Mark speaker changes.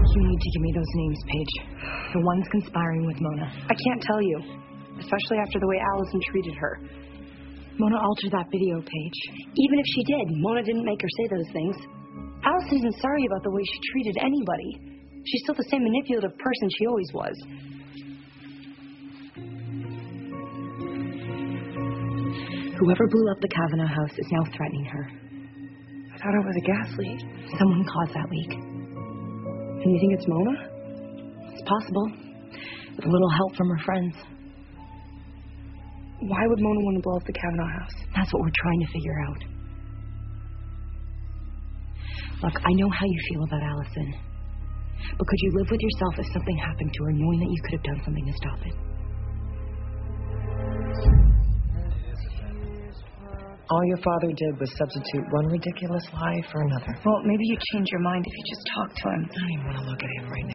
Speaker 1: You need to give me those names, Paige. The ones conspiring with Mona.
Speaker 2: I can't tell you, especially after the way Allison treated her.
Speaker 1: Mona altered that video, Paige.
Speaker 2: Even if she did, Mona didn't make her say those things. Allison isn't sorry about the way she treated anybody. She's still the same manipulative person she always was.
Speaker 1: Whoever blew up the Kavanaugh house is now threatening her.
Speaker 2: I thought it was a gas leak.
Speaker 1: Someone caused that leak.
Speaker 2: And you think it's Mona?
Speaker 1: It's possible. With a little help from her friends.
Speaker 2: Why would Mona want to blow up the Kavanaugh house?
Speaker 1: That's what we're trying to figure out. Look, I know how you feel about Allison. But could you live with yourself if something happened to her, knowing that you could have done something to stop it?
Speaker 3: All your father did was substitute one ridiculous lie for another.
Speaker 2: Well, maybe you'd change your mind if you just talked to him.
Speaker 3: I don't even want to look at